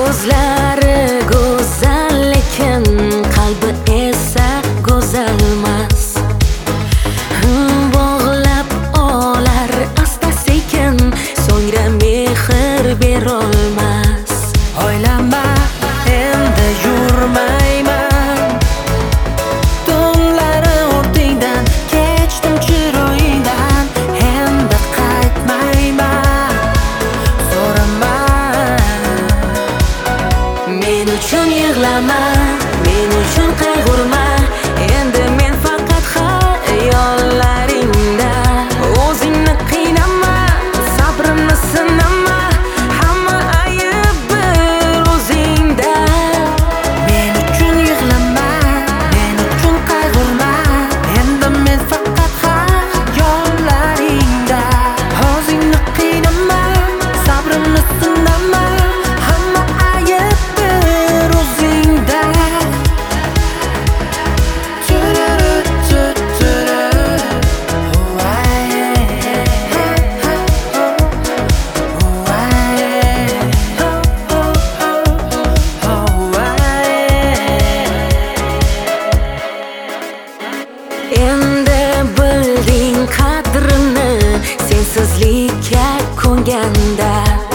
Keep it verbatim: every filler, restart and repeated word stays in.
Ko'zlari go'zal, lekin qalbi esa go'zalmas. Bog'lab olar asta-sekin, so'ngra mehr berolmas. Oylama, endi yurmayman. Tunlari o'rtingdan kechdim chiroyingdan, endi qaytmayman. So'rama, Men uchun yig'lama, men uchun qayg'urma. Endi men faqat xayollaringda. O'zingni qiynama, sabrimni sinama. Hamma ayb bir o'zingda. men uchun yig'lama, men uchun qayg'urma. Endi men faqat xayollaringda. O'zingni qiynama, sabrimni sinama. Hamma ayb bir o'zingda. Endi bilding qadrini, sensizlikka ko'nganda.